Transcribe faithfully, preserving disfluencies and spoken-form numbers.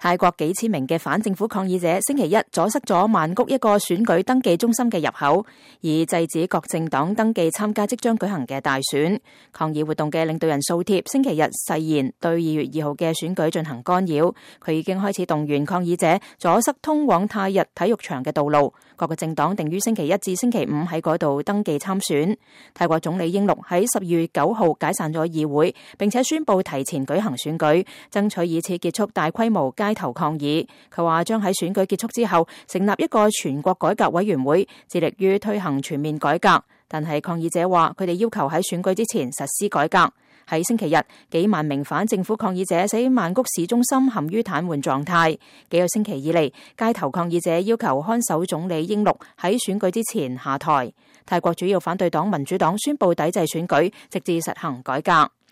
泰國幾千名嘅反政府抗議者星期一阻塞咗曼谷一個選舉登記中心嘅入口，以制止各政黨登記參加即將舉行嘅大選。抗議活動嘅領導人素貼星期日誓言對二月二號嘅選舉進行干擾，佢已經開始動員抗議者阻塞通往泰日體育場嘅道路。各個政黨定於星期一至星期五喺嗰度登記參選。泰國總理英祿喺十二月九號解散咗議會，並且宣布提前舉行選舉，爭取以此結束大規模街頭抗議。佢話將喺選舉結束之後成立一個全國改革委員會，致力於推行全面改革。但係抗議者話佢哋要求喺選舉之前實施改革。喺星期日，幾萬名反政府抗議者使曼谷市中心陷於癱瘓狀態。幾個星期以嚟，街頭抗議者要求看守總理英祿喺選舉之前下台。泰國主要反對黨民主黨宣布抵制選舉，直至實行改革。